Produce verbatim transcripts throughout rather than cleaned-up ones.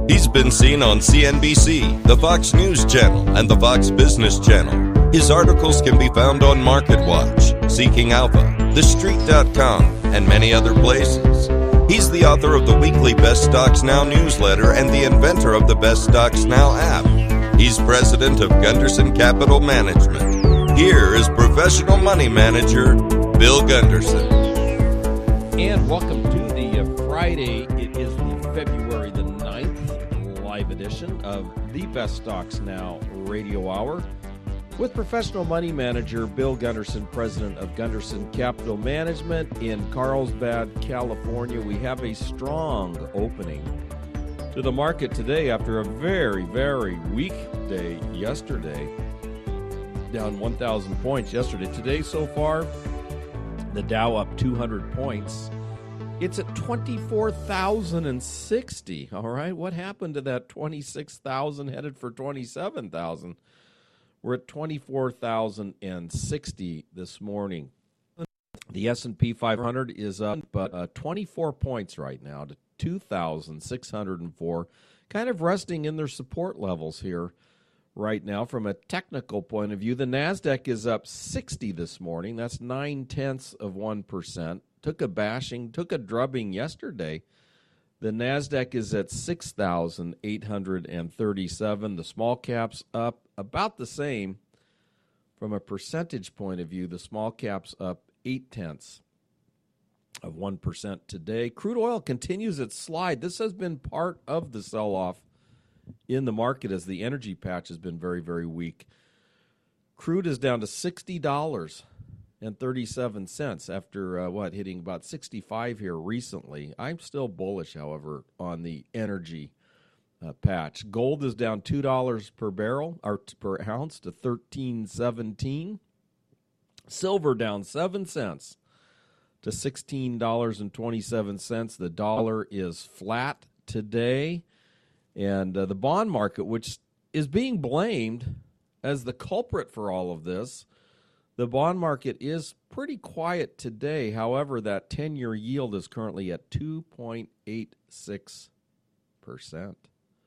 He's been seen on C N B C, the Fox News Channel, and the Fox Business Channel. His articles can be found on MarketWatch, Seeking Alpha, The Street dot com, and many other places. He's the author of the weekly Best Stocks Now newsletter and the inventor of the Best Stocks Now app. He's president of Gunderson Capital Management. Here is professional money manager, Bill Gunderson. And welcome to the uh, Friday. It is the February the ninth live edition of the Best Stocks Now Radio Hour with professional money manager Bill Gunderson, president of Gunderson Capital Management in Carlsbad, California. We have a strong opening to the market today after a very, very weak day yesterday. Down one thousand points yesterday. Today so far, the Dow up two hundred points. It's at twenty-four thousand sixty. All right, what happened to that twenty-six thousand headed for twenty-seven thousand? We're at twenty-four thousand sixty this morning. The S and P five hundred is up but uh, twenty-four points right now to two thousand six hundred four, kind of resting in their support levels here right now from a technical point of view. The NASDAQ is up sixty this morning. That's nine-tenths of one percent. Took a bashing, took a drubbing yesterday. The NASDAQ is at six thousand eight hundred thirty-seven. The small caps up about the same. From a percentage point of view, the small caps up eight-tenths of one percent today. Crude oil continues its slide. This has been part of the sell-off in the market as the energy patch has been very, very weak. Crude is down to sixty dollars and thirty-seven cents after, uh, what, hitting about sixty-five here recently. I'm still bullish, however, on the energy uh, patch. Gold is down two dollars per barrel, or per ounce to thirteen seventeen. Silver down seven cents to sixteen dollars and twenty-seven cents. The dollar is flat today. And uh, the bond market, which is being blamed as the culprit for all of this, the bond market is pretty quiet today. However, that ten-year yield is currently at two point eight six percent.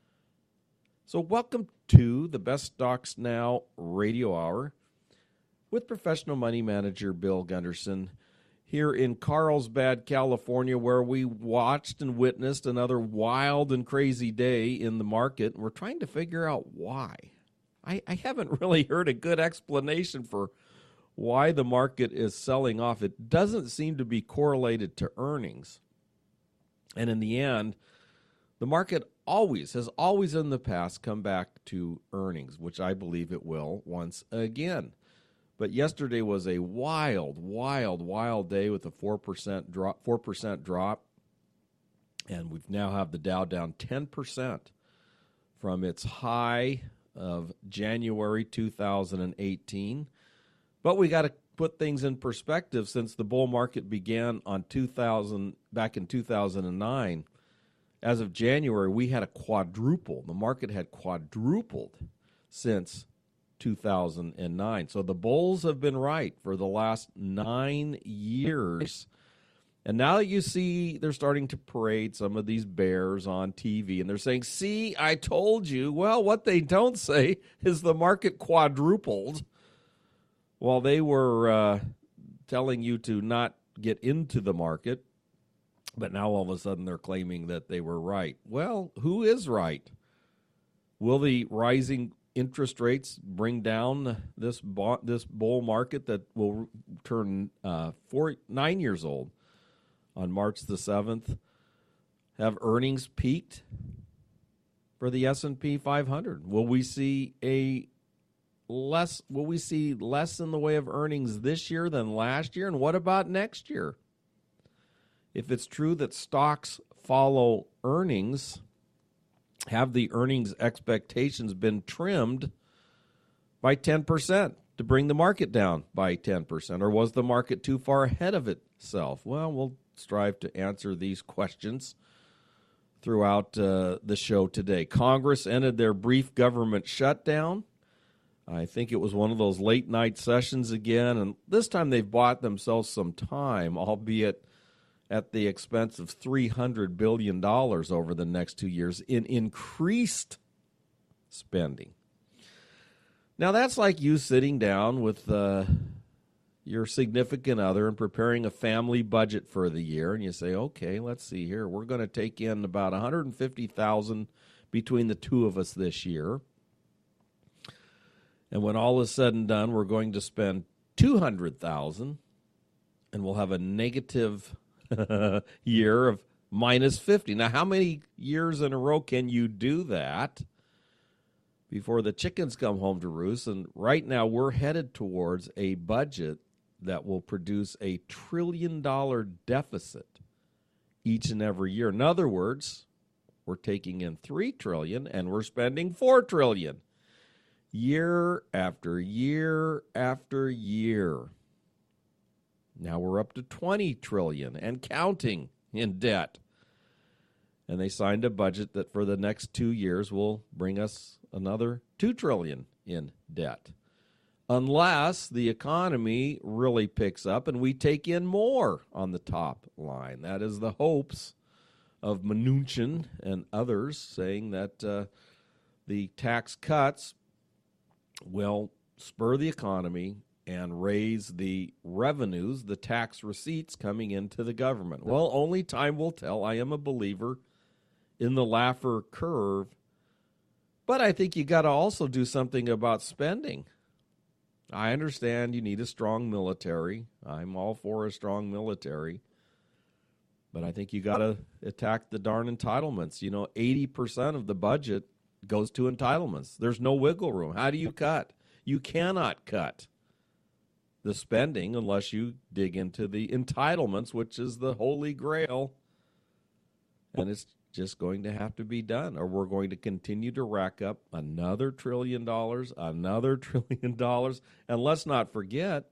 So welcome to the Best Stocks Now Radio Hour with professional money manager Bill Gunderson here in Carlsbad, California, where we watched and witnessed another wild and crazy day in the market. And we're trying to figure out why. I, I haven't really heard a good explanation for why the market is selling off. It doesn't seem to be correlated to earnings. And in the end, the market always, has always in the past come back to earnings, which I believe it will once again. But yesterday was a wild, wild, wild day with a four percent drop, four percent drop. And we now have the Dow down ten percent from its high of January two thousand eighteen. But we got to put things in perspective since the bull market began on two thousand back in two thousand nine. As of January, we had a quadruple. The market had quadrupled since two thousand nine. So the bulls have been right for the last nine years. And now that you see they're starting to parade some of these bears on T V, and they're saying, see, I told you. Well, what they don't say is the market quadrupled while they were uh, telling you to not get into the market. But now all of a sudden they're claiming that they were right. Well, who is right? Will the rising interest rates bring down this bo- this bull market that will turn uh, four, nine years old on March the seventh? Have earnings peaked for the S and P five hundred? Will we see a less? Will we see less in the way of earnings this year than last year? And what about next year? If it's true that stocks follow earnings, have the earnings expectations been trimmed by ten percent to bring the market down by ten percent? Or was the market too far ahead of itself? Well, we'll strive to answer these questions throughout uh, the show today. Congress ended their brief government shutdown. I think it was one of those late night sessions again, and this time they've bought themselves some time, albeit at the expense of three hundred billion dollars over the next two years in increased spending. Now, that's like you sitting down with uh, your significant other and preparing a family budget for the year, and you say, okay, let's see here. We're going to take in about one hundred fifty thousand dollars between the two of us this year. And when all is said and done, we're going to spend two hundred thousand dollars, and we'll have a negative year of minus fifty. Now, how many years in a row can you do that before the chickens come home to roost? And right now, we're headed towards a budget that will produce a trillion dollar deficit each and every year. In other words, we're taking in three trillion dollars and we're spending four trillion dollars year after year after year. Now we're up to twenty trillion dollars and counting in debt. And they signed a budget that for the next two years will bring us another two trillion dollars in debt. Unless the economy really picks up and we take in more on the top line. That is the hopes of Mnuchin and others, saying that uh, the tax cuts will spur the economy and raise the revenues, the tax receipts coming into the government. Well, only time will tell. I am a believer in the Laffer curve, but I think you got to also do something about spending. I understand you need a strong military. I'm all for a strong military. But I think you got to attack the darn entitlements. You know, eighty percent of the budget goes to entitlements. There's no wiggle room. How do you cut? You cannot cut the spending unless you dig into the entitlements, which is the holy grail. And it's just going to have to be done, or we're going to continue to rack up another trillion dollars, another trillion dollars. And let's not forget,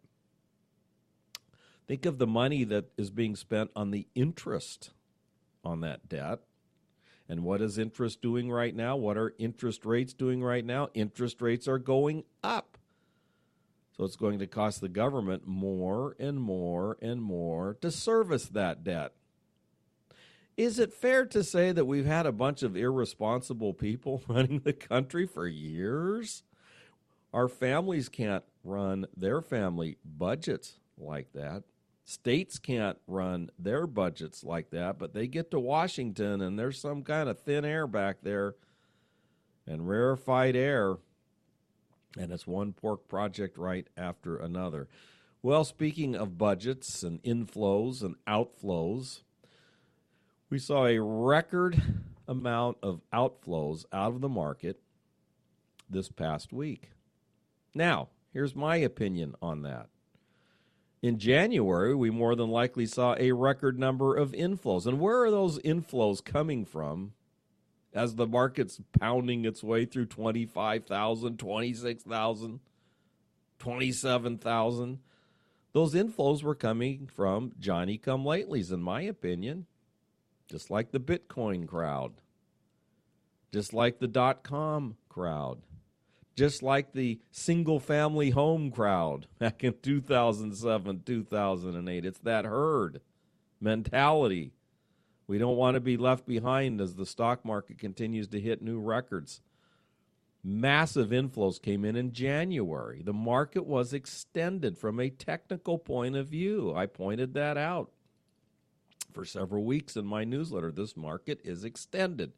think of the money that is being spent on the interest on that debt. And what is interest doing right now? What are interest rates doing right now? Interest rates are going up. So it's going to cost the government more and more and more to service that debt. Is it fair to say that we've had a bunch of irresponsible people running the country for years? Our families can't run their family budgets like that. States can't run their budgets like that, but they get to Washington and there's some kind of thin air back there and rarefied air, and it's one pork project right after another. Well, speaking of budgets and inflows and outflows, we saw a record amount of outflows out of the market this past week. Now, here's my opinion on that. In January, we more than likely saw a record number of inflows. And where are those inflows coming from as the market's pounding its way through twenty-five thousand, twenty-six thousand, twenty-seven thousand? Those inflows were coming from Johnny-come-latelys, in my opinion, just like the Bitcoin crowd, just like the dot-com crowd, just like the single-family home crowd back in two thousand seven, two thousand eight. It's that herd mentality. We don't want to be left behind as the stock market continues to hit new records. Massive inflows came in in January. The market was extended from a technical point of view. I pointed that out for several weeks in my newsletter. This market is extended.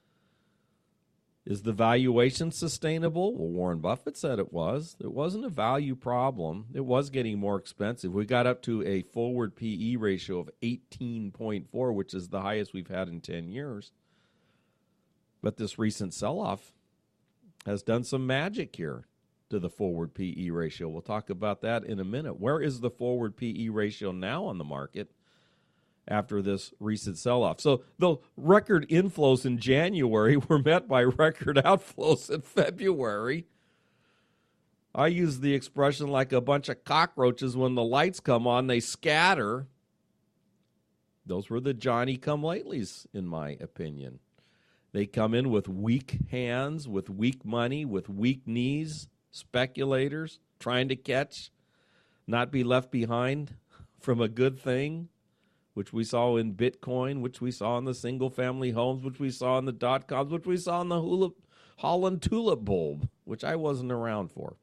Is the valuation sustainable? Well, Warren Buffett said it was. It wasn't a value problem. It was getting more expensive. We got up to a forward P E ratio of eighteen point four, which is the highest we've had in ten years. But this recent sell-off has done some magic here to the forward P E ratio. We'll talk about that in a minute. Where is the forward P E ratio now on the market after this recent sell-off? So the record inflows in January were met by record outflows in February. I use the expression like a bunch of cockroaches when the lights come on, they scatter. Those were the Johnny-come-latelys, in my opinion. They come in with weak hands, with weak money, with weak knees, speculators, trying to catch, not be left behind from a good thing. which we saw in Bitcoin, which we saw in the single-family homes, which we saw in the dot-coms, which we saw in the Hula, Holland tulip bulb, which I wasn't around for.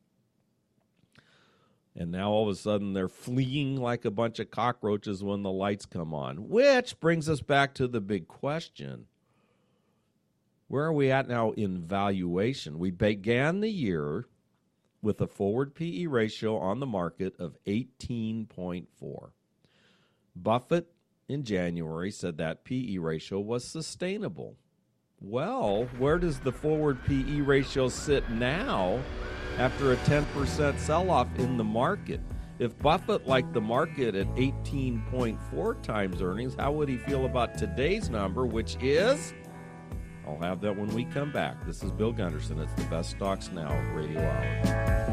And now all of a sudden they're fleeing like a bunch of cockroaches when the lights come on, which brings us back to the big question. Where are we at now in valuation? We began the year with a forward P E ratio on the market of eighteen point four. Buffett in January said that P E ratio was sustainable. Well, where does the forward P E ratio sit now after a ten percent sell-off in the market? If Buffett liked the market at eighteen point four times earnings, how would he feel about today's number, which is... I'll have that when we come back. This is Bill Gunderson. It's the Best Stocks Now Radio Hour.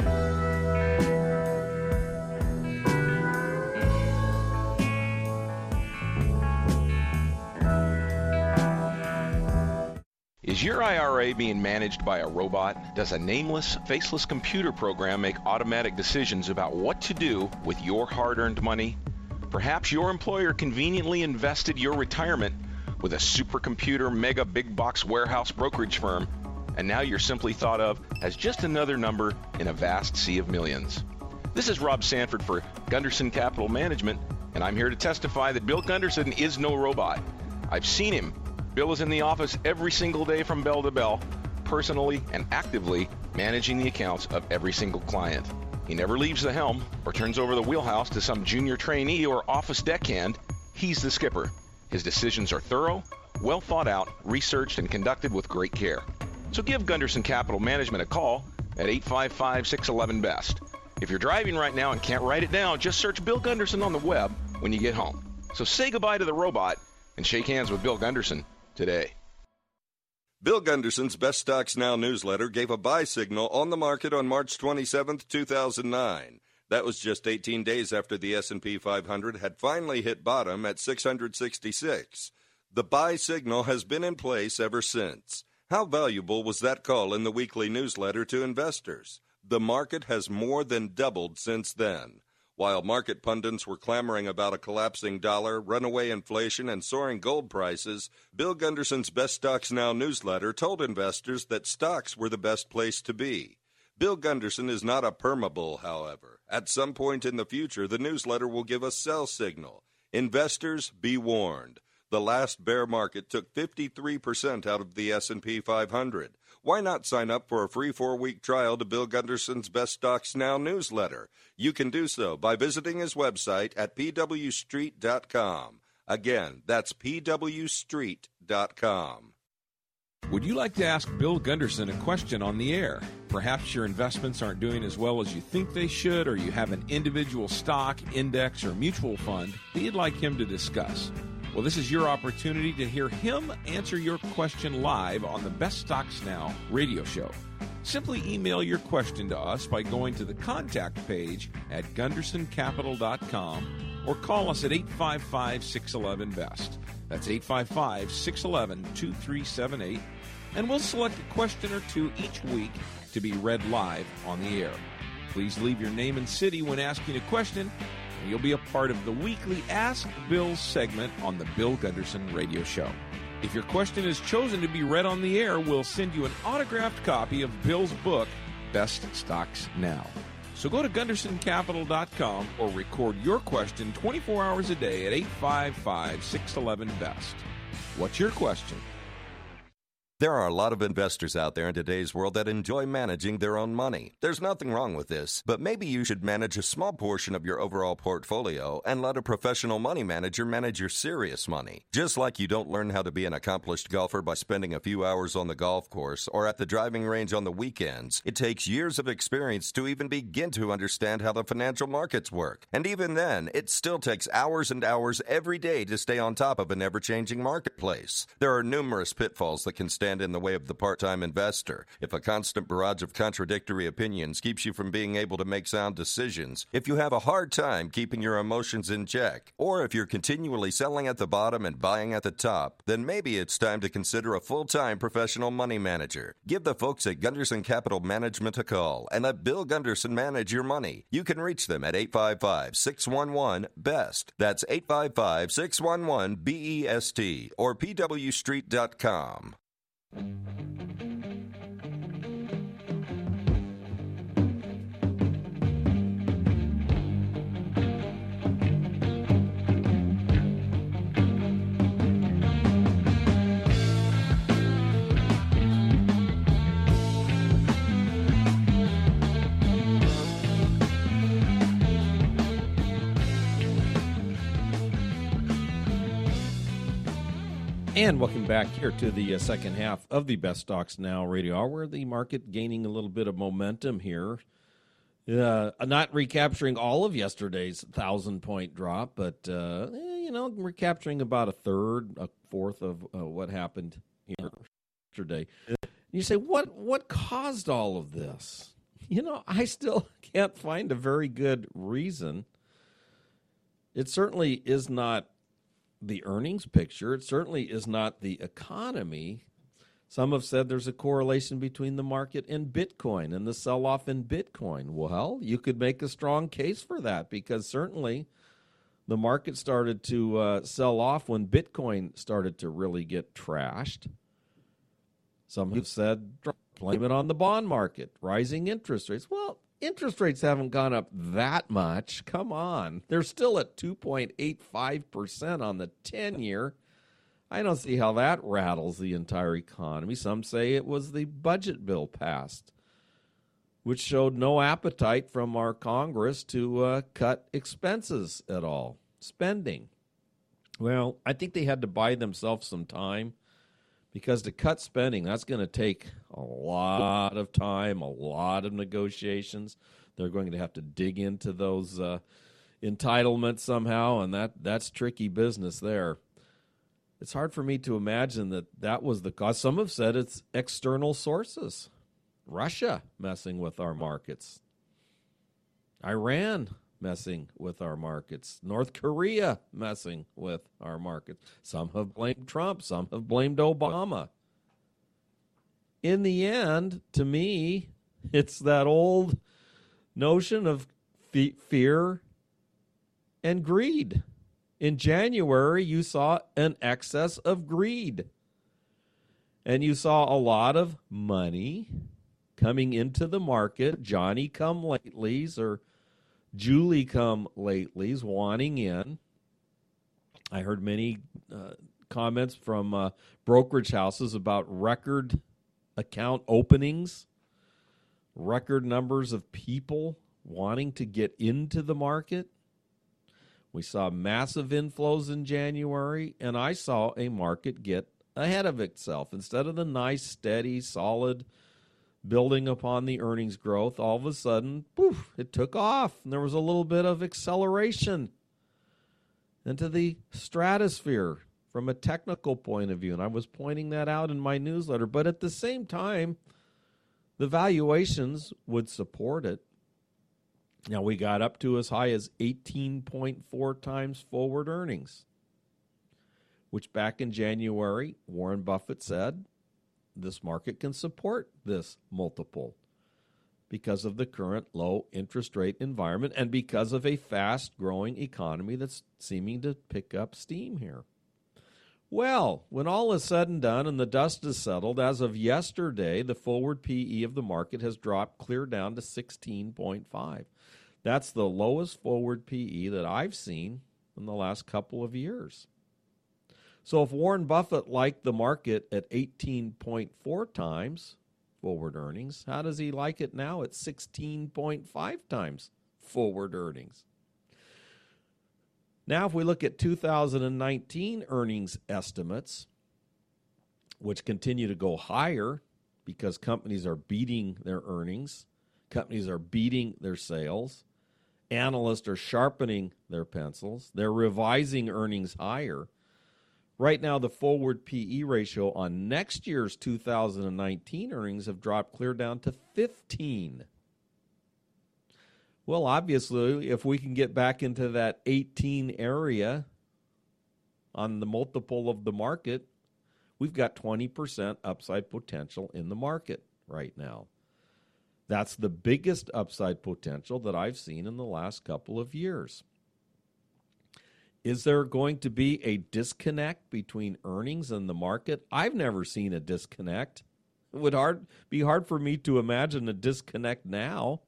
Is your I R A being managed by a robot? Does a nameless, faceless computer program make automatic decisions about what to do with your hard-earned money? Perhaps your employer conveniently invested your retirement with a supercomputer mega big box warehouse brokerage firm, and now you're simply thought of as just another number in a vast sea of millions. This is Rob Sanford for Gunderson Capital Management, and I'm here to testify that Bill Gunderson is no robot. I've seen him. Bill is in the office every single day from bell to bell, personally and actively managing the accounts of every single client. He never leaves the helm or turns over the wheelhouse to some junior trainee or office deckhand. He's the skipper. His decisions are thorough, well thought out, researched, and conducted with great care. So give Gunderson Capital Management a call at eight five five, six one one, B E S T. If you're driving right now and can't write it down, just search Bill Gunderson on the web when you get home. So say goodbye to the robot and shake hands with Bill Gunderson today. Bill Gunderson's Best Stocks Now newsletter gave a buy signal on the market on March twenty-seventh, two thousand nine. That was just eighteen days after the S and P five hundred had finally hit bottom at six hundred sixty-six. The buy signal has been in place ever since. How valuable was that call in the weekly newsletter to investors? The market has more than doubled since then. While market pundits were clamoring about a collapsing dollar, runaway inflation, and soaring gold prices, Bill Gunderson's Best Stocks Now newsletter told investors that stocks were the best place to be. Bill Gunderson is not a permabull, however. At some point in the future, the newsletter will give a sell signal. Investors, be warned. The last bear market took fifty-three percent out of the S and P five hundred. Why not sign up for a free four-week trial to Bill Gunderson's Best Stocks Now newsletter? You can do so by visiting his website at p w street dot com. Again, that's p w street dot com. Would you like to ask Bill Gunderson a question on the air? Perhaps your investments aren't doing as well as you think they should, or you have an individual stock, index, or mutual fund that you'd like him to discuss. Well, this is your opportunity to hear him answer your question live on the Best Stocks Now radio show. Simply email your question to us by going to the contact page at gunderson capital dot com or call us at eight five five, six one one, B E S T. That's eight five five, six one one, two three seven eight, and we'll select a question or two each week to be read live on the air. Please leave your name and city when asking a question, and you'll be a part of the weekly Ask Bill segment on the Bill Gunderson Radio Show. If your question is chosen to be read on the air, we'll send you an autographed copy of Bill's book, Best Stocks Now. So go to gunderson capital dot com or record your question twenty-four hours a day at eight five five, six one one, B E S T. What's your question? There are a lot of investors out there in today's world that enjoy managing their own money. There's nothing wrong with this, but maybe you should manage a small portion of your overall portfolio and let a professional money manager manage your serious money. Just like you don't learn how to be an accomplished golfer by spending a few hours on the golf course or at the driving range on the weekends, it takes years of experience to even begin to understand how the financial markets work. And even then, it still takes hours and hours every day to stay on top of an ever-changing marketplace. There are numerous pitfalls that can stand stand in the way of the part-time investor, if a constant barrage of contradictory opinions keeps you from being able to make sound decisions, if you have a hard time keeping your emotions in check, or if you're continually selling at the bottom and buying at the top, then maybe it's time to consider a full-time professional money manager. Give the folks at Gunderson Capital Management a call and let Bill Gunderson manage your money. You can reach them at eight five five, six one one, B E S T. That's eight five five, six one one, B E S T or P W street dot com. And welcome back here to the uh, second half of the Best Stocks Now radio hour, where the market gaining a little bit of momentum here. Uh, not recapturing all of yesterday's thousand-point drop, but, uh, eh, you know, recapturing about a third, a fourth of uh, what happened here yesterday. You say, what, what caused all of this? You know, I still can't find a very good reason. It certainly is not the earnings picture. It certainly is not the economy. Some have said there's a correlation between the market and Bitcoin and the sell-off in Bitcoin. Well, you could make a strong case for that, because certainly the market started to uh, sell off when Bitcoin started to really get trashed. Some have said blame it on the bond market, rising interest rates. Well, interest rates haven't gone up that much. Come on. They're still at two point eight five percent on the ten-year. I don't see how that rattles the entire economy. Some say it was the budget bill passed, which showed no appetite from our Congress to uh, cut expenses at all, spending. Well, I think they had to buy themselves some time, because to cut spending, that's going to take a lot of time, a lot of negotiations. They're going to have to dig into those uh, entitlements somehow, and that, that's tricky business there. It's hard for me to imagine that that was the cause. Some have said it's external sources. Russia messing with our markets. Iran messing with our markets. North Korea messing with our markets. Some have blamed Trump. Some have blamed Obama. In the end, to me, it's that old notion of fe- fear and greed. In January, you saw an excess of greed. And you saw a lot of money coming into the market, Johnny-come-latelys or Julie-come-latelys wanting in. I heard many uh, comments from uh, brokerage houses about record account openings, record numbers of people wanting to get into the market. We saw massive inflows in January, and I saw a market get ahead of itself. Instead of the nice, steady, solid building upon the earnings growth, all of a sudden, poof, it took off. And there was a little bit of acceleration into the stratosphere from a technical point of view. And I was pointing that out in my newsletter. But at the same time, the valuations would support it. Now, we got up to as high as eighteen point four times forward earnings, which back in January, Warren Buffett said, this market can support this multiple because of the current low interest rate environment and because of a fast-growing economy that's seeming to pick up steam here. Well, when all is said and done and the dust is settled, as of yesterday, the forward P E of the market has dropped clear down to sixteen point five. That's the lowest forward P E that I've seen in the last couple of years. So if Warren Buffett liked the market at eighteen point four times forward earnings, how does he like it now at sixteen point five times forward earnings? Now, if we look at two thousand nineteen earnings estimates, which continue to go higher because companies are beating their earnings, companies are beating their sales, analysts are sharpening their pencils, they're revising earnings higher. Right now, the forward P E ratio on next year's two thousand nineteen earnings have dropped clear down to fifteen. Well, obviously, if we can get back into that eighteen area on the multiple of the market, we've got twenty percent upside potential in the market right now. That's the biggest upside potential that I've seen in the last couple of years. Is there going to be a disconnect between earnings and the market? I've never seen a disconnect. It would hard, be hard for me to imagine a disconnect now.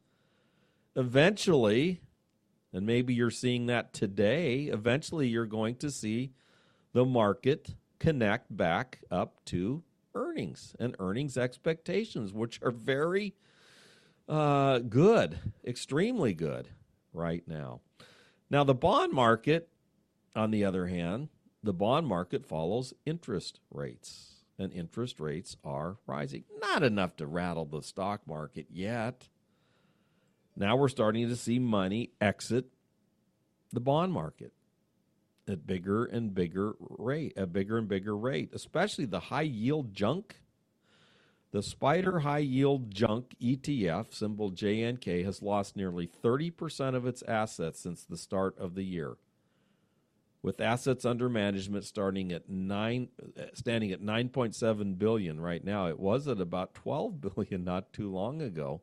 Eventually, and maybe you're seeing that today, eventually you're going to see the market connect back up to earnings and earnings expectations, which are very uh, good, extremely good right now. Now, the bond market, on the other hand, the bond market follows interest rates, and interest rates are rising. Not enough to rattle the stock market yet. Now we're starting to see money exit the bond market at bigger and bigger rate, a bigger and bigger rate, especially the high-yield junk. The Spider High Yield Junk E T F, symbol J N K, has lost nearly thirty percent of its assets since the start of the year, with assets under management starting at nine, standing at nine point seven billion dollars right now. It was at about twelve billion dollars not too long ago.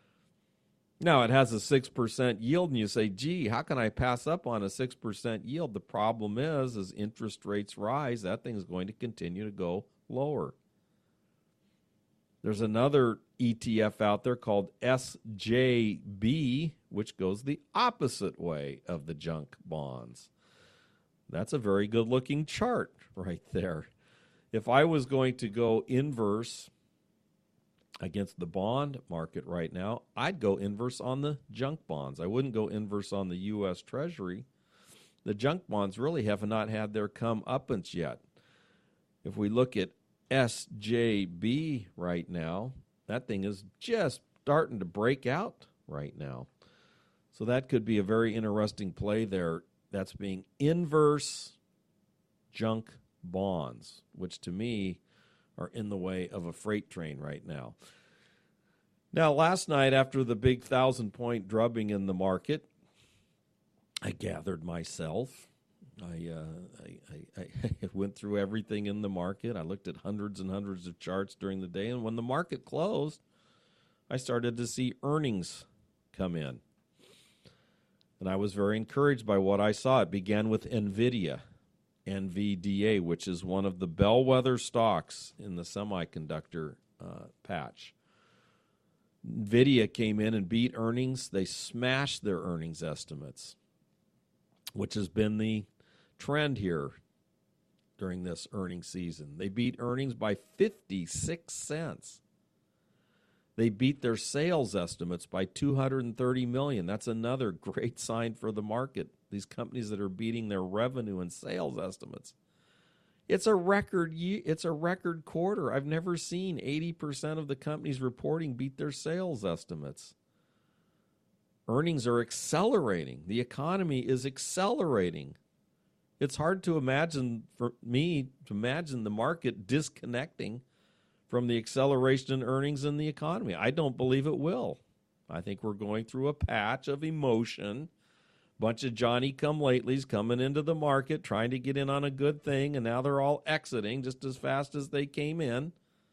Now, it has a six percent yield, and you say, gee, how can I pass up on a six percent yield? The problem is, as interest rates rise, that thing is going to continue to go lower. There's another E T F out there called S J B, which goes the opposite way of the junk bonds. That's a very good-looking chart right there. If I was going to go inverse against the bond market right now, I'd go inverse on the junk bonds. I wouldn't go inverse on the U S Treasury. The junk bonds really have not had their comeuppance yet. If we look at S J B right now, that thing is just starting to break out right now. So that could be a very interesting play there. That's being inverse junk bonds, which to me are in the way of a freight train right now. Now, last night after the big thousand-point drubbing in the market, I gathered myself. I, uh, I, I, I went through everything in the market. I looked at hundreds and hundreds of charts during the day, and when the market closed, I started to see earnings come in. And I was very encouraged by what I saw. It began with NVIDIA, N V D A, which is one of the bellwether stocks in the semiconductor uh, patch. NVIDIA came in and beat earnings. They smashed their earnings estimates, which has been the trend here during this earnings season. They beat earnings by fifty-six cents. They beat their sales estimates by two hundred thirty million dollars. That's another great sign for the market. These companies that are beating their revenue and sales estimates. It's a record it's a record quarter. I've never seen eighty percent of the companies reporting beat their sales estimates. Earnings are accelerating. The economy is accelerating. It's hard to imagine, for me, to imagine the market disconnecting from the acceleration in earnings in the economy. I don't believe it will. I think we're going through a patch of emotion. Bunch of Johnny-come-latelys coming into the market, trying to get in on a good thing, and now they're all exiting just as fast as they came in.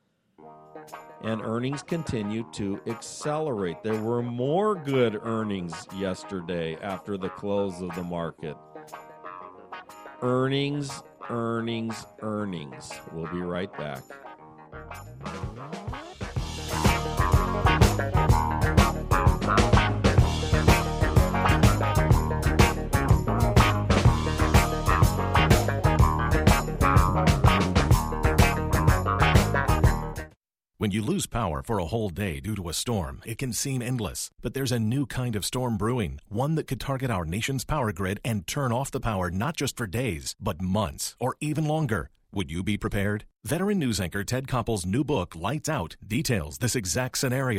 And earnings continue to accelerate. There were more good earnings yesterday after the close of the market. Earnings, earnings, earnings. We'll be right back. When you lose power for a whole day due to a storm, it can seem endless. But there's a new kind of storm brewing, one that could target our nation's power grid and turn off the power not just for days, but months or even longer. Would you be prepared? Veteran news anchor Ted Koppel's new book, Lights Out, details this exact scenario.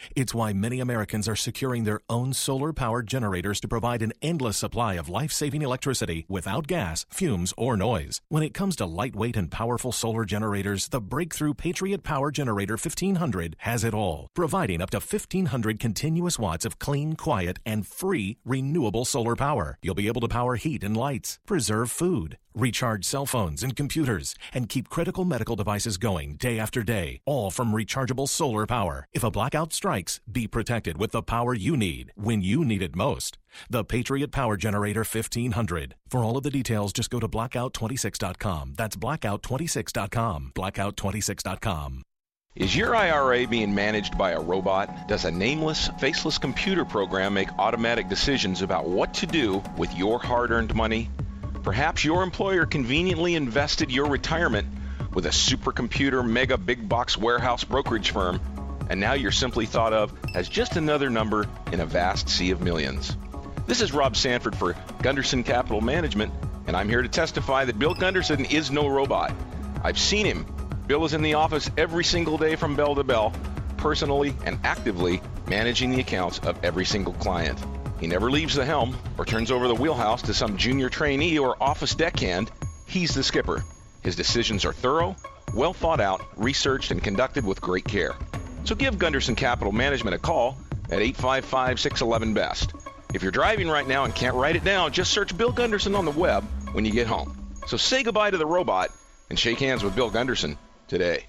It's why many Americans are securing their own solar-powered generators to provide an endless supply of life-saving electricity without gas, fumes, or noise. When it comes to lightweight and powerful solar generators, the breakthrough Patriot Power Generator fifteen hundred has it all, providing up to fifteen hundred continuous watts of clean, quiet, and free renewable solar power. You'll be able to power heat and lights, preserve food, recharge cell phones and computers, and keep critical medical devices going day after day, all from rechargeable solar power. If a blackout strikes, be protected with the power you need when you need it most. The Patriot Power Generator fifteen hundred. For all of the details, just go to blackout twenty-six dot com. That's blackout twenty-six dot com. blackout twenty-six dot com. Is your I R A being managed by a robot? Does a nameless, faceless computer program make automatic decisions about what to do with your hard-earned money? Perhaps your employer conveniently invested your retirement with a supercomputer mega big box warehouse brokerage firm, and now you're simply thought of as just another number in a vast sea of millions. This is Rob Sanford for Gunderson Capital Management, and I'm here to testify that Bill Gunderson is no robot. I've seen him. Bill is in the office every single day from bell to bell, personally and actively managing the accounts of every single client. He never leaves the helm or turns over the wheelhouse to some junior trainee or office deckhand. He's the skipper. His decisions are thorough, well thought out, researched, and conducted with great care. So give Gunderson Capital Management a call at eight five five, six one one, B E S T. If you're driving right now and can't write it down, just search Bill Gunderson on the web when you get home. So say goodbye to the robot and shake hands with Bill Gunderson today.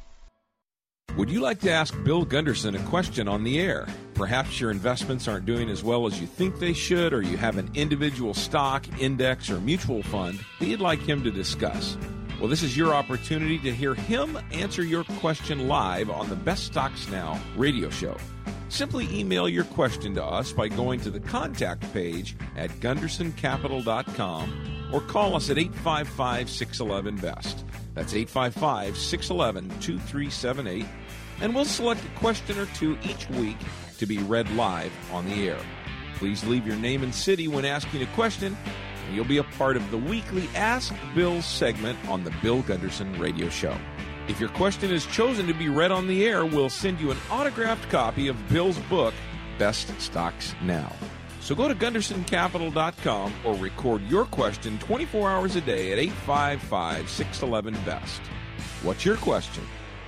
Would you like to ask Bill Gunderson a question on the air? Perhaps your investments aren't doing as well as you think they should, or you have an individual stock, index, or mutual fund that you'd like him to discuss. Well, this is your opportunity to hear him answer your question live on the Best Stocks Now radio show. Simply email your question to us by going to the contact page at gunderson capital dot com or call us at eight five five, six one one, B E S T. That's eight five five, six one one, two three seven eight, and we'll select a question or two each week to be read live on the air. Please leave your name and city when asking a question, and you'll be a part of the weekly Ask Bill segment on the Bill Gunderson Radio Show. If your question is chosen to be read on the air, we'll send you an autographed copy of Bill's book, Best Stocks Now. So go to gunderson capital dot com or record your question twenty-four hours a day at eight five five, six one one, B E S T. What's your question?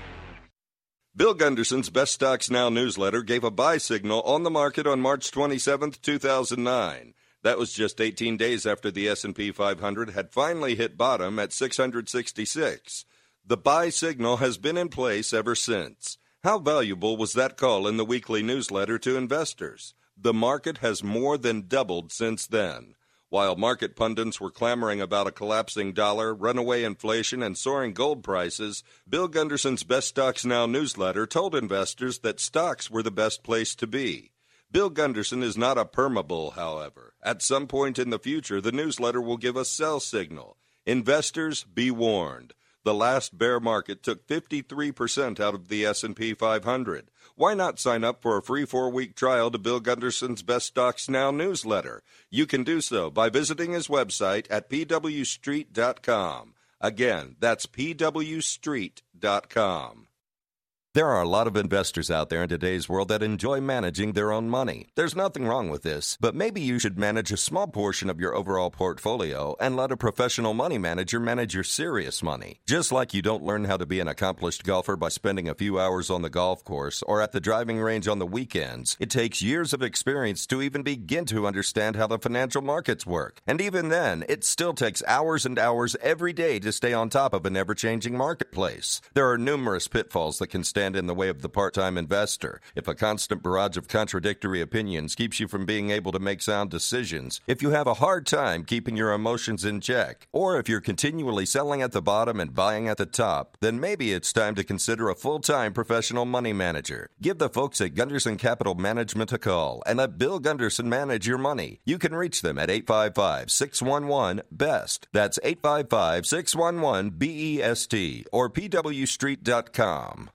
Bill Gunderson's Best Stocks Now newsletter gave a buy signal on the market on March twenty-seventh, two thousand nine. That was just eighteen days after the S and P five hundred had finally hit bottom at six hundred sixty-six. The buy signal has been in place ever since. How valuable was that call in the weekly newsletter to investors? The market has more than doubled since then. While market pundits were clamoring about a collapsing dollar, runaway inflation, and soaring gold prices, Bill Gunderson's Best Stocks Now newsletter told investors that stocks were the best place to be. Bill Gunderson is not a permabull, however. At some point in the future, the newsletter will give a sell signal. Investors, be warned. The last bear market took fifty-three percent out of the S and P five hundred. Why not sign up for a free four-week trial to Bill Gunderson's Best Stocks Now newsletter? You can do so by visiting his website at p w street dot com. Again, that's p w street dot com. There are a lot of investors out there in today's world that enjoy managing their own money. There's nothing wrong with this, but maybe you should manage a small portion of your overall portfolio and let a professional money manager manage your serious money. Just like you don't learn how to be an accomplished golfer by spending a few hours on the golf course or at the driving range on the weekends, it takes years of experience to even begin to understand how the financial markets work. And even then, it still takes hours and hours every day to stay on top of an ever-changing marketplace. There are numerous pitfalls that can stand in the way of the part-time investor. If a constant barrage of contradictory opinions keeps you from being able to make sound decisions, if you have a hard time keeping your emotions in check, or if you're continually selling at the bottom and buying at the top, then maybe it's time to consider a full-time professional money manager. Give the folks at Gunderson Capital Management a call and let Bill Gunderson manage your money. You can reach them at eight five five, six one one, B E S T. That's eight five five, six one one, B E S T or p w street dot com.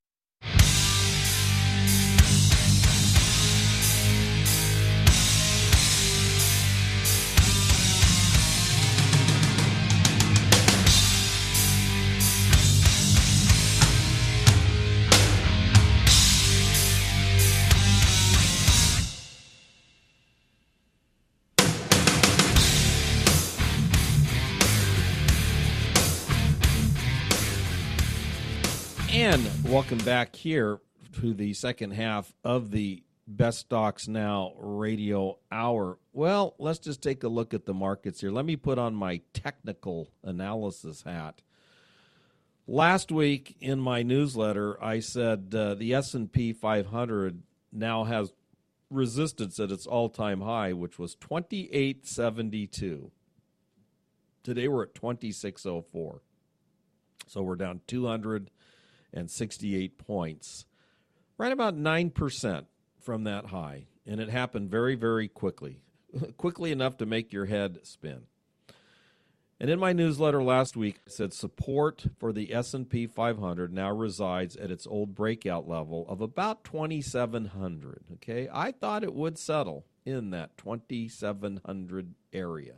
Welcome back here to the second half of the Best Stocks Now radio hour. Well, let's just take a look at the markets here. Let me put on my technical analysis hat. Last week in my newsletter, I said uh, the S and P five hundred now has resistance at its all-time high, which was twenty-eight seventy-two. Today we're at twenty-six oh four. So we're down two hundred sixty-eight points, right about nine percent from that high. And it happened very, very quickly, quickly enough to make your head spin. And in my newsletter last week, it said support for the S and P five hundred now resides at its old breakout level of about twenty-seven hundred. Okay, I thought it would settle in that twenty-seven hundred area.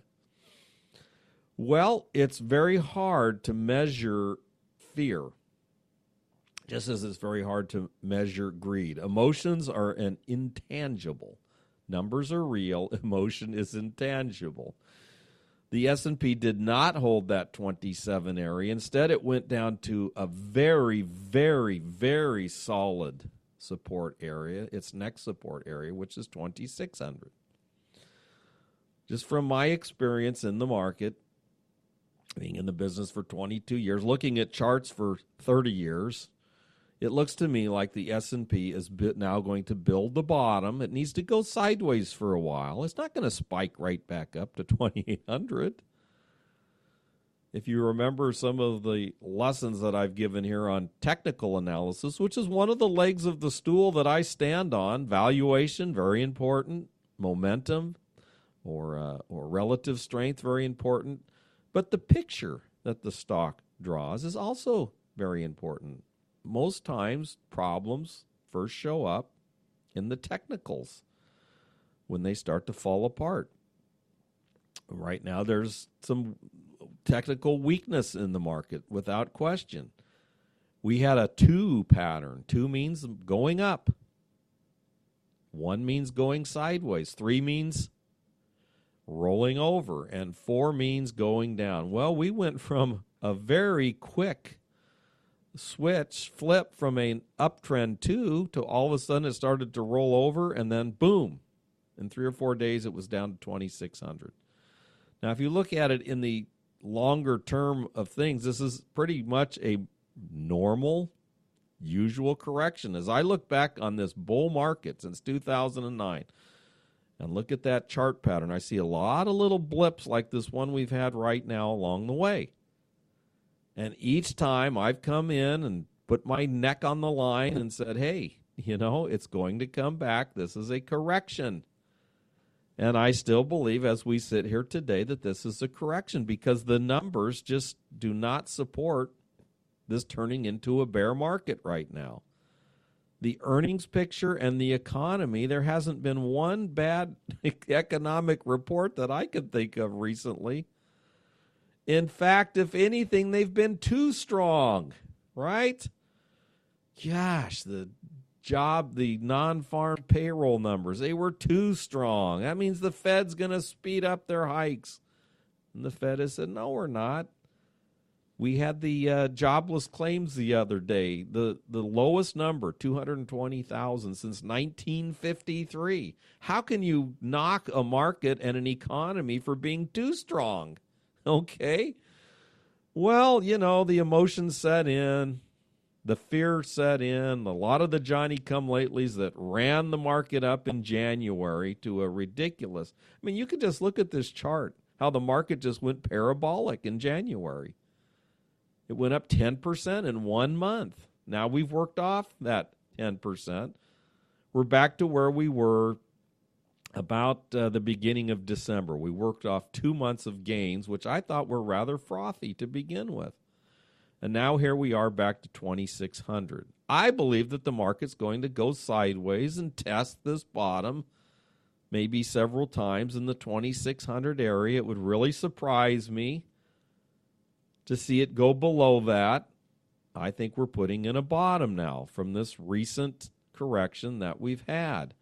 Well, it's very hard to measure fear, just as it's very hard to measure greed. Emotions are an intangible. Numbers are real. Emotion is intangible. The S and P did not hold that twenty-seven area. Instead, it went down to a very, very, very solid support area, its next support area, which is twenty-six hundred. Just from my experience in the market, being in the business for twenty-two years, looking at charts for thirty years, it looks to me like the S and P is now going to build the bottom. It needs to go sideways for a while. It's not going to spike right back up to twenty-eight hundred. If you remember some of the lessons that I've given here on technical analysis, which is one of the legs of the stool that I stand on, valuation, very important, momentum or uh, or relative strength, very important. But the picture that the stock draws is also very important. Most times, problems first show up in the technicals when they start to fall apart. Right now, there's some technical weakness in the market, without question. We had a two pattern. Two means going up. One means going sideways. Three means rolling over. And four means going down. Well, we went from a very quick switch, flip from an uptrend two to all of a sudden it started to roll over, and then boom, in three or four days it was down to twenty-six hundred. Now, if you look at it in the longer term of things, this is pretty much a normal, usual correction. As I look back on this bull market since two thousand nine and look at that chart pattern, I see a lot of little blips like this one we've had right now along the way. And each time I've come in and put my neck on the line and said, hey, you know, it's going to come back. This is a correction. And I still believe as we sit here today that this is a correction because the numbers just do not support this turning into a bear market right now. The earnings picture and the economy, there hasn't been one bad economic report that I could think of recently. In fact, if anything, they've been too strong, right? Gosh, the job, the non-farm payroll numbers, they were too strong. That means the Fed's going to speed up their hikes. And the Fed has said, no, we're not. We had the uh, jobless claims the other day, the, the lowest number, two hundred twenty thousand since nineteen fifty-three. How can you knock a market and an economy for being too strong? Okay, well, you know, the emotions set in, the fear set in, a lot of the Johnny-come-latelys that ran the market up in January to a ridiculous. I mean, you could just look at this chart, how the market just went parabolic in January. It went up ten percent in one month. Now we've worked off that ten percent. We're back to where we were about uh, the beginning of December. We worked off two months of gains, which I thought were rather frothy to begin with. And now here we are back to twenty-six hundred. I believe that the market's going to go sideways and test this bottom maybe several times in the twenty-six hundred area. It would really surprise me to see it go below that. I think we're putting in a bottom now from this recent correction that we've had.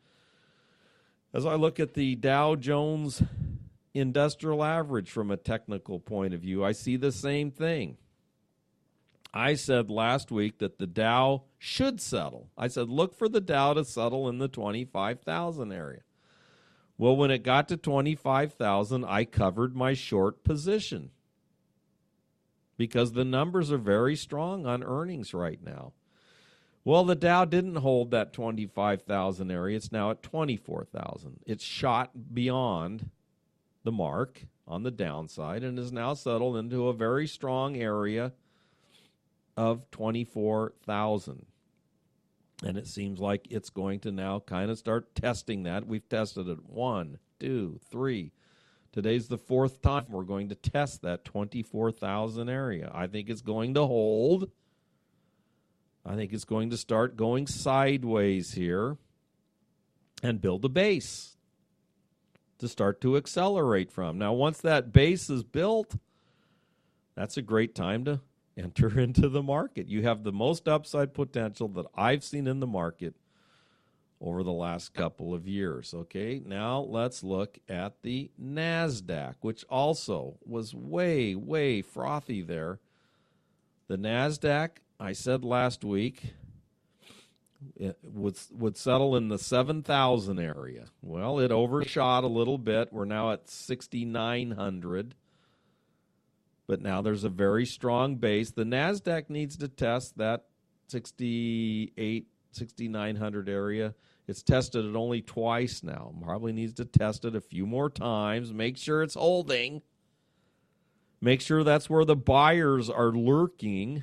As I look at the Dow Jones Industrial Average from a technical point of view, I see the same thing. I said last week that the Dow should settle. I said, look for the Dow to settle in the twenty-five thousand area. Well, when it got to twenty-five thousand, I covered my short position because the numbers are very strong on earnings right now. Well, the Dow didn't hold that twenty-five thousand area. It's now at twenty-four thousand. It's shot beyond the mark on the downside and is now settled into a very strong area of twenty-four thousand. And it seems like it's going to now kind of start testing that. We've tested it one, two, three. Today's the fourth time we're going to test that twenty-four thousand area. I think it's going to hold. I think it's going to start going sideways here and build a base to start to accelerate from. Now, once that base is built, that's a great time to enter into the market. You have the most upside potential that I've seen in the market over the last couple of years. Okay, now let's look at the NASDAQ, which also was way, way frothy there. The NASDAQ, I said last week, it would, would settle in the seven thousand area. Well, it overshot a little bit. We're now at sixty-nine hundred. But now there's a very strong base. The NASDAQ needs to test that sixty-eight, sixty-nine hundred area. It's tested it only twice now. Probably needs to test it a few more times. Make sure it's holding. Make sure that's where the buyers are lurking.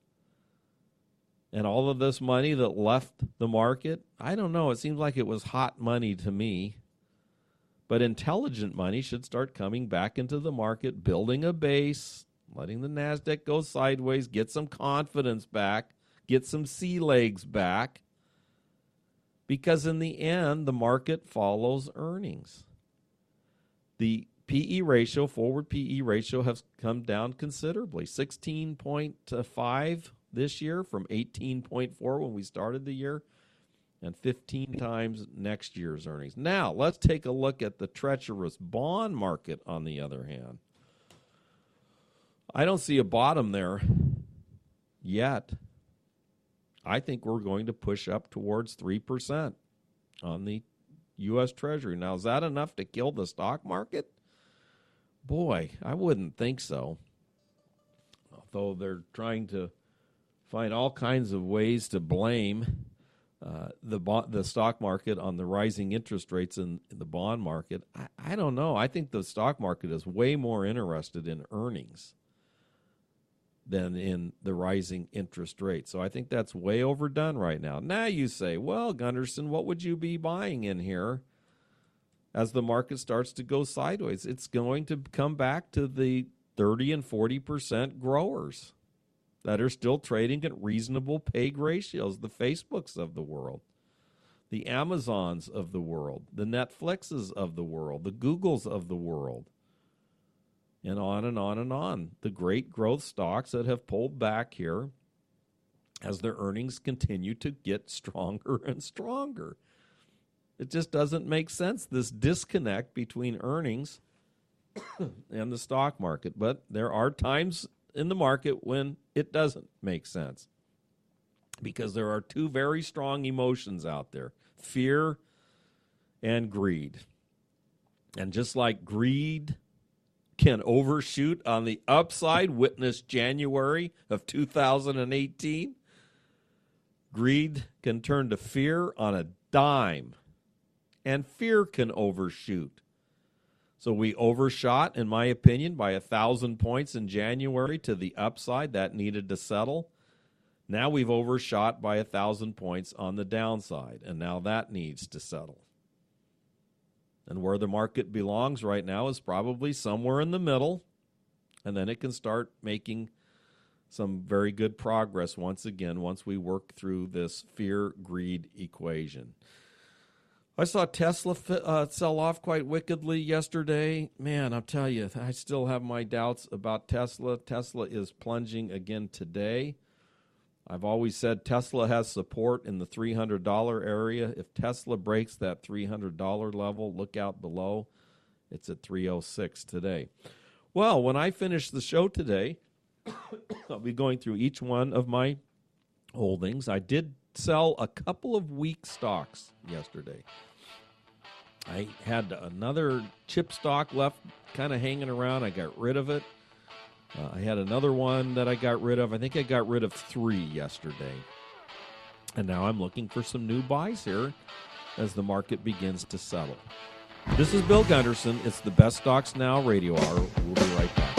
And all of this money that left the market, I don't know. It seems like it was hot money to me. But intelligent money should start coming back into the market, building a base, letting the NASDAQ go sideways, get some confidence back, get some sea legs back. Because in the end, the market follows earnings. The P E ratio, forward P E ratio, has come down considerably. sixteen point five this year from eighteen point four when we started the year, and fifteen times next year's earnings. Now, let's take a look at the treacherous bond market on the other hand. I don't see a bottom there yet. I think we're going to push up towards three percent on the U S Treasury. Now, is that enough to kill the stock market? Boy, I wouldn't think so. Although they're trying to find all kinds of ways to blame uh, the bo- the stock market on the rising interest rates in, in the bond market. I, I don't know. I think the stock market is way more interested in earnings than in the rising interest rate. So I think that's way overdone right now. Now you say, well, Gunderson, what would you be buying in here as the market starts to go sideways? It's going to come back to the thirty and forty percent growers that are still trading at reasonable peg ratios, the Facebooks of the world, the Amazons of the world, the Netflixes of the world, the Googles of the world, and on and on and on. The great growth stocks that have pulled back here as their earnings continue to get stronger and stronger. It just doesn't make sense, this disconnect between earnings and the stock market. But there are times in the market when it doesn't make sense because there are two very strong emotions out there, fear and greed. And just like greed can overshoot on the upside, witness January of two thousand eighteen, greed can turn to fear on a dime, and fear can overshoot. So we overshot, in my opinion, by a thousand points in January to the upside. That needed to settle. Now we've overshot by a thousand points on the downside, and now that needs to settle. And where the market belongs right now is probably somewhere in the middle, and then it can start making some very good progress once again once we work through this fear-greed equation. I saw Tesla uh, sell off quite wickedly yesterday. Man, I'll tell you, I still have my doubts about Tesla. Tesla is plunging again today. I've always said Tesla has support in the three hundred dollars area. If Tesla breaks that three hundred dollars level, look out below. It's at three oh six today. Well, when I finished the show today, I'll be going through each one of my holdings. I did sell a couple of weak stocks yesterday. I had another chip stock left kind of hanging around. I got rid of it. Uh, I had another one that I got rid of. I think I got rid of three yesterday. And now I'm looking for some new buys here as the market begins to settle. This is Bill Gunderson. It's the Best Stocks Now Radio Hour. We'll be right back.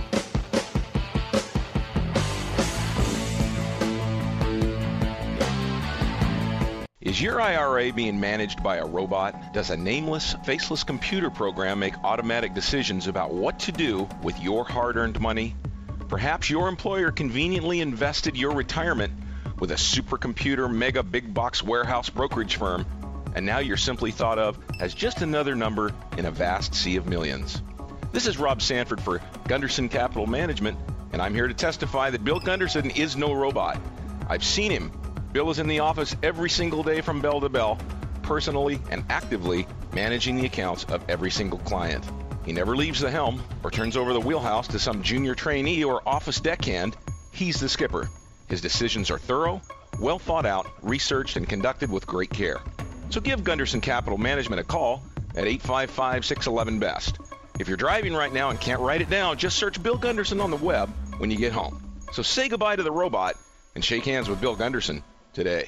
Is your I R A being managed by a robot? Does a nameless, faceless computer program make automatic decisions about what to do with your hard-earned money? Perhaps your employer conveniently invested your retirement with a supercomputer mega big box warehouse brokerage firm, and now you're simply thought of as just another number in a vast sea of millions. This is Rob Sanford for Gunderson Capital Management, and I'm here to testify that Bill Gunderson is no robot. I've seen him. Bill is in the office every single day from bell to bell, personally and actively managing the accounts of every single client. He never leaves the helm or turns over the wheelhouse to some junior trainee or office deckhand. He's the skipper. His decisions are thorough, well thought out, researched, and conducted with great care. So give Gunderson Capital Management a call at eight five five, six one one, B E S T. If you're driving right now and can't write it down, just search Bill Gunderson on the web when you get home. So say goodbye to the robot and shake hands with Bill Gunderson today.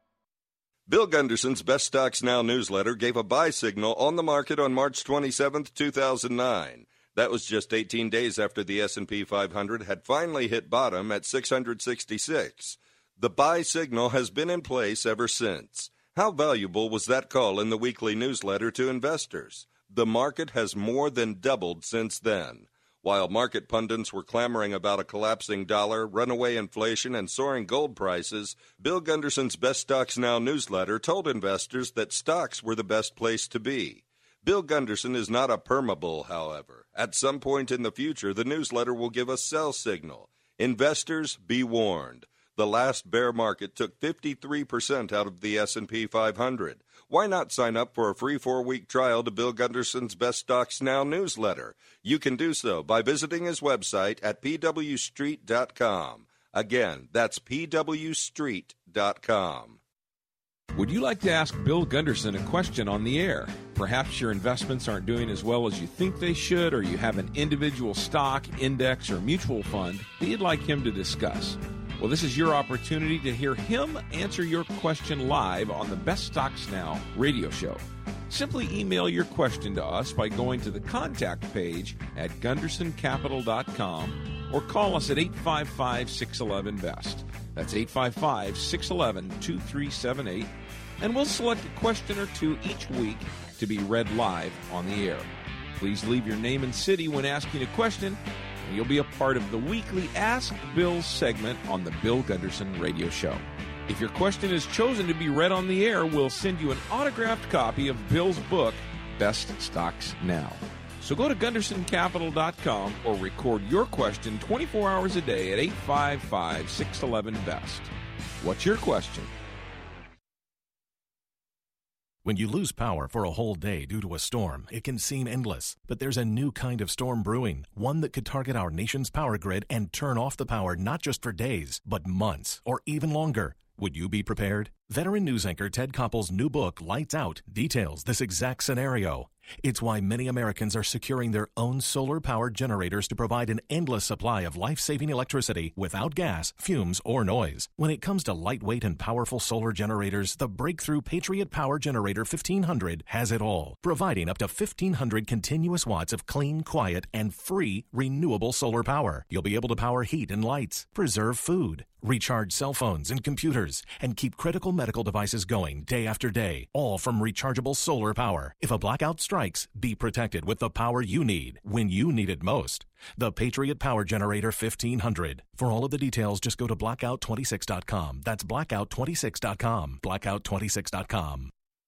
Bill Gunderson's Best Stocks Now newsletter gave a buy signal on the market on March twenty-seventh, two thousand nine. That was just eighteen days after the S and P five hundred had finally hit bottom at six hundred sixty-six. The buy signal has been in place ever since. How valuable was that call in the weekly newsletter to investors? The market has more than doubled since then. While market pundits were clamoring about a collapsing dollar, runaway inflation, and soaring gold prices, Bill Gunderson's Best Stocks Now newsletter told investors that stocks were the best place to be. Bill Gunderson is not a permabull, however. At some point in the future, the newsletter will give a sell signal. Investors, be warned. The last bear market took fifty-three percent out of the S and P five hundred. Why not sign up for a free four-week trial to Bill Gunderson's Best Stocks Now newsletter? You can do so by visiting his website at p w street dot com. Again, that's p w street dot com. Would you like to ask Bill Gunderson a question on the air? Perhaps your investments aren't doing as well as you think they should, or you have an individual stock, index, or mutual fund that you'd like him to discuss. Well, this is your opportunity to hear him answer your question live on the Best Stocks Now radio show. Simply email your question to us by going to the contact page at gunderson capital dot com or call us at eight five five, six one one, B E S T. That's eight five five, six one one, two three seven eight, and we'll select a question or two each week to be read live on the air. Please leave your name and city when asking a question, and you'll be a part of the weekly Ask Bill segment on the Bill Gunderson Radio Show. If your question is chosen to be read on the air, we'll send you an autographed copy of Bill's book, Best Stocks Now. So go to gunderson capital dot com or record your question twenty-four hours a day at eight five five, six one one, B E S T. What's your question? When you lose power for a whole day due to a storm, it can seem endless. But there's a new kind of storm brewing, one that could target our nation's power grid and turn off the power not just for days, but months or even longer. Would you be prepared? Veteran news anchor Ted Koppel's new book, Lights Out, details this exact scenario. It's why many Americans are securing their own solar-powered generators to provide an endless supply of life-saving electricity without gas, fumes, or noise. When it comes to lightweight and powerful solar generators, the breakthrough Patriot Power Generator fifteen hundred has it all, providing up to fifteen hundred continuous watts of clean, quiet, and free renewable solar power. You'll be able to power heat and lights, preserve food, recharge cell phones and computers, and keep critical medical devices going day after day, all from rechargeable solar power. If a blackout strikes, be protected with the power you need when you need it most. The Patriot Power Generator fifteen hundred. For all of the details, just go to blackout twenty-six dot com. That's blackout twenty-six dot com. blackout twenty-six dot com.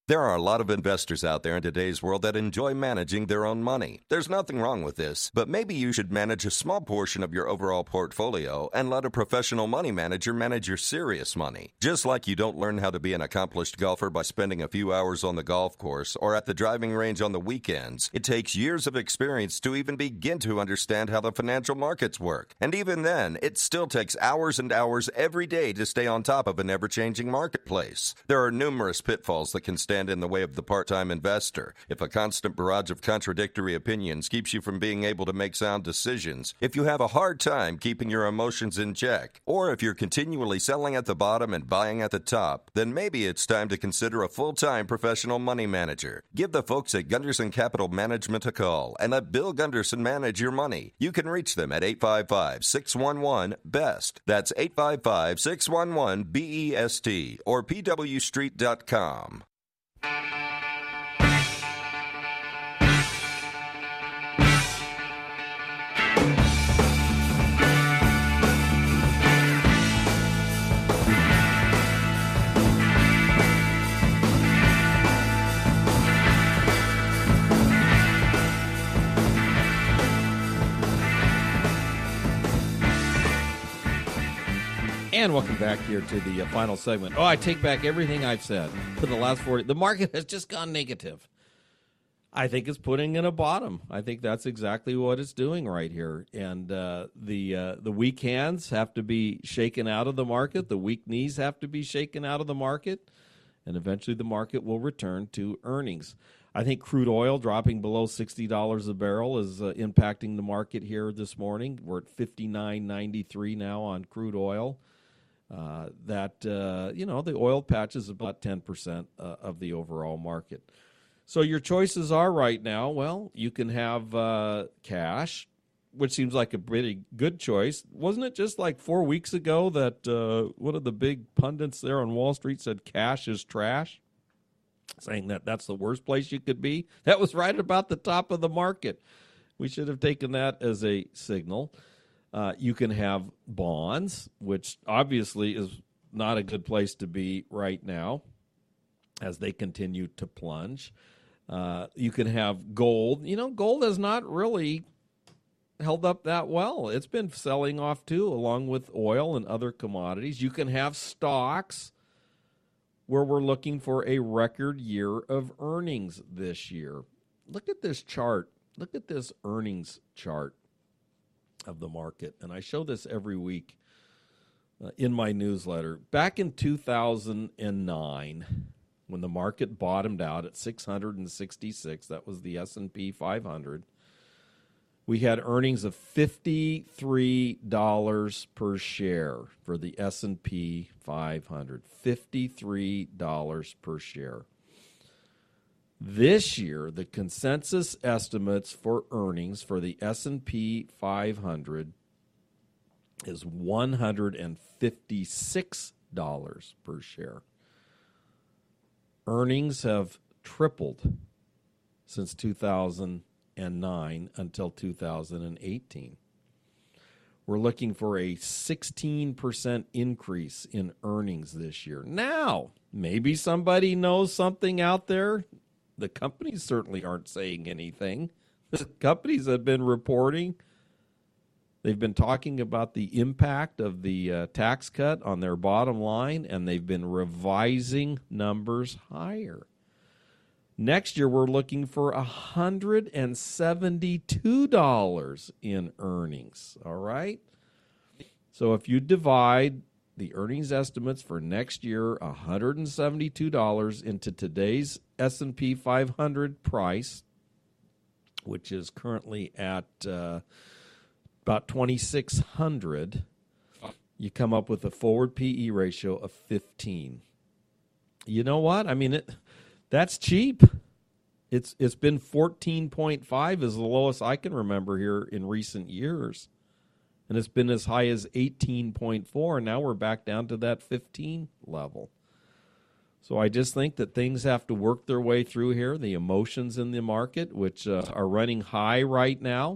There are a lot of investors out there in today's world that enjoy managing their own money. There's nothing wrong with this, but maybe you should manage a small portion of your overall portfolio and let a professional money manager manage your serious money. Just like you don't learn how to be an accomplished golfer by spending a few hours on the golf course or at the driving range on the weekends, it takes years of experience to even begin to understand how the financial markets work. And even then, it still takes hours and hours every day to stay on top of an ever-changing marketplace. There are numerous pitfalls that can stand in the way of the part-time investor. If a constant barrage of contradictory opinions keeps you from being able to make sound decisions, if you have a hard time keeping your emotions in check, or if you're continually selling at the bottom and buying at the top, then maybe it's time to consider a full-time professional money manager. Give the folks at Gunderson Capital Management a call and let Bill Gunderson manage your money. You can reach them at eight five five, six one one, B E S T. That's eight five five, six one one, B E S T or P W street dot com. And welcome back here to the uh, final segment. Oh, I take back everything I've said for the last forty. The market has just gone negative. I think it's putting in a bottom. I think that's exactly what it's doing right here. And uh, the uh, the weak hands have to be shaken out of the market. The weak knees have to be shaken out of the market. And eventually the market will return to earnings. I think crude oil dropping below sixty dollars a barrel is uh, impacting the market here this morning. We're at fifty-nine ninety-three now on crude oil. Uh, that, uh, you know, the oil patch is about ten percent uh, of the overall market. So your choices are right now, well, you can have uh, cash, which seems like a pretty good choice. Wasn't it just like four weeks ago that uh, one of the big pundits there on Wall Street said cash is trash, saying that that's the worst place you could be? That was right about the top of the market. We should have taken that as a signal. Uh, you can have bonds, which obviously is not a good place to be right now as they continue to plunge. Uh, you can have gold. You know, gold has not really held up that well. It's been selling off too, along with oil and other commodities. You can have stocks where we're looking for a record year of earnings this year. Look at this chart. Look at this earnings chart of the market. And I show this every week uh, in my newsletter. Back in two thousand nine, when the market bottomed out at six hundred sixty-six, that was the S and P five hundred, we had earnings of fifty-three dollars per share for the S and P five hundred. fifty-three dollars per share. This year, the consensus estimates for earnings for the S and P five hundred is one hundred fifty-six dollars per share. Earnings have tripled since two thousand nine until two thousand eighteen. We're looking for a sixteen percent increase in earnings this year. Now, maybe somebody knows something out there. The companies certainly aren't saying anything. The companies have been reporting. They've been talking about the impact of the uh, tax cut on their bottom line, and they've been revising numbers higher. Next year, we're looking for one hundred seventy-two dollars in earnings, all right? So if you divide the earnings estimates for next year, one hundred seventy-two dollars, into today's S and P five hundred price, which is currently at uh, about twenty-six hundred, you come up with a forward P E ratio of fifteen. You know what? I mean, it that's cheap. It's it's been fourteen point five is the lowest I can remember here in recent years. And it's been as high as eighteen point four, and now we're back down to that fifteen level. So I just think that things have to work their way through here. The emotions in the market, which uh, are running high right now.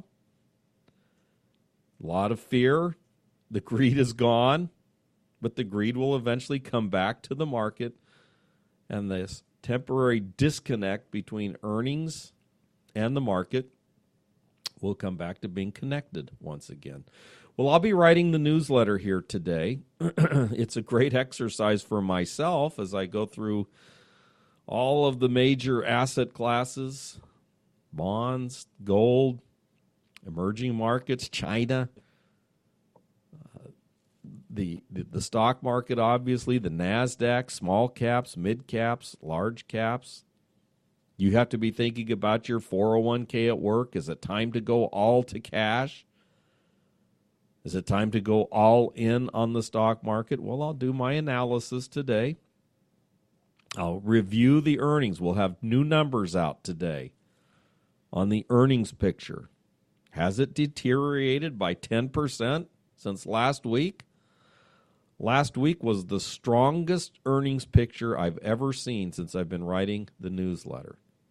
A lot of fear. The greed is gone, but the greed will eventually come back to the market, and this temporary disconnect between earnings and the market. We'll come back to being connected once again. Well, I'll be writing the newsletter here today. It's a great exercise for myself as I go through all of the major asset classes, bonds, gold, emerging markets, China, uh, the, the the stock market, obviously, the NASDAQ, small caps, mid caps, large caps. You have to be thinking about your four oh one k at work. Is it time to go all to cash? Is it time to go all in on the stock market? Well, I'll do my analysis today. I'll review the earnings. We'll have new numbers out today on the earnings picture. Has it deteriorated by ten percent since last week? Last week was the strongest earnings picture I've ever seen since I've been writing the newsletter.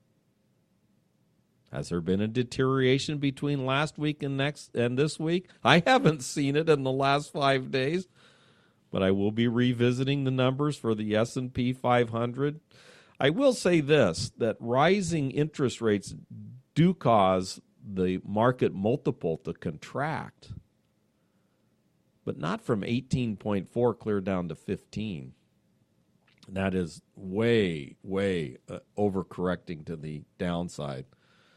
Has there been a deterioration between last week and next and this week? I haven't seen it in the last five days, but I will be revisiting the numbers for the S and P five hundred. I will say this, that rising interest rates do cause the market multiple to contract, but not from eighteen point four clear down to fifteen. That is way, way uh, overcorrecting to the downside.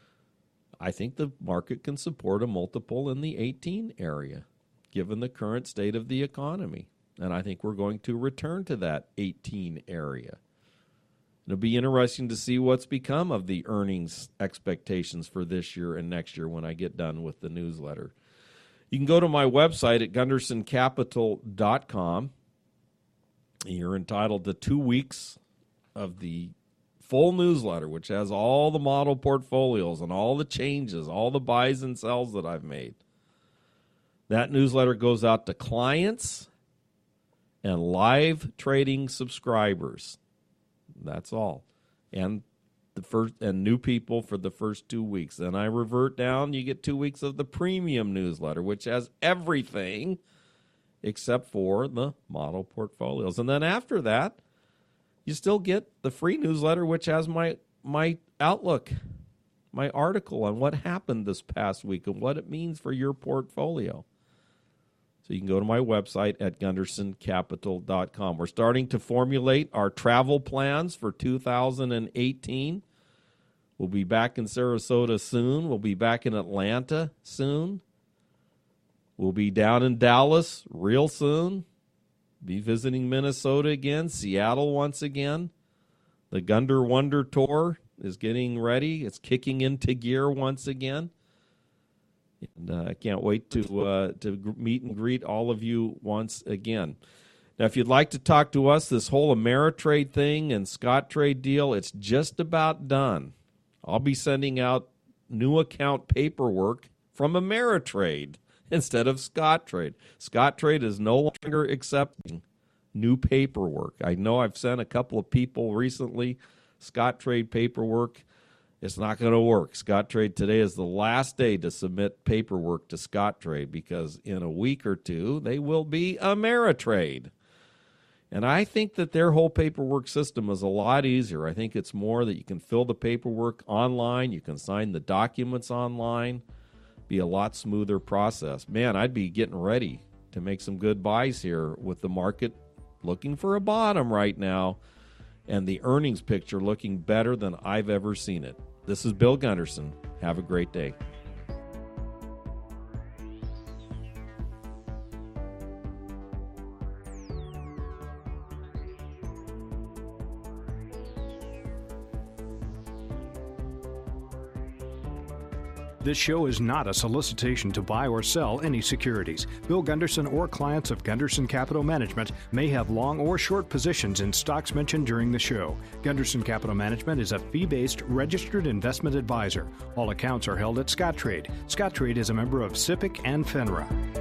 I think the market can support a multiple in the eighteen area, given the current state of the economy. And I think we're going to return to that eighteen area. It'll be interesting to see what's become of the earnings expectations for this year and next year when I get done with the newsletter. You can go to my website at gunderson capital dot com. You're entitled to two weeks of the full newsletter, which has all the model portfolios and all the changes, all the buys and sells that I've made. That newsletter goes out to clients and live trading subscribers. That's all. And the first and new people for the first two weeks. Then I revert down, you get two weeks of the premium newsletter, which has everything except for the model portfolios. And then after that, you still get the free newsletter, which has my my outlook, my article on what happened this past week and what it means for your portfolio. So you can go to my website at gunderson capital dot com. We're starting to formulate our travel plans for two thousand eighteen. We'll be back in Sarasota soon. We'll be back in Atlanta soon. We'll be down in Dallas real soon. Be visiting Minnesota again, Seattle once again. The Gunder Wonder Tour is getting ready. It's kicking into gear once again. And uh, I can't wait to uh, to meet and greet all of you once again. Now, if you'd like to talk to us, this whole Ameritrade thing and Scottrade deal, it's just about done. I'll be sending out new account paperwork from Ameritrade instead of Scottrade. Scottrade is no longer accepting new paperwork. I know I've sent a couple of people recently Scottrade paperwork. It's not going to work. Scottrade today is the last day to submit paperwork to Scottrade because in a week or two they will be Ameritrade. And I think that their whole paperwork system is a lot easier. I think it's more that you can fill the paperwork online, you can sign the documents online. Be a lot smoother process. Man, I'd be getting ready to make some good buys here with the market looking for a bottom right now and the earnings picture looking better than I've ever seen it. This is Bill Gunderson. Have a great day. This show is not a solicitation to buy or sell any securities. Bill Gunderson or clients of Gunderson Capital Management may have long or short positions in stocks mentioned during the show. Gunderson Capital Management is a fee-based registered investment advisor. All accounts are held at Scottrade. Scottrade is a member of SIPC and FINRA.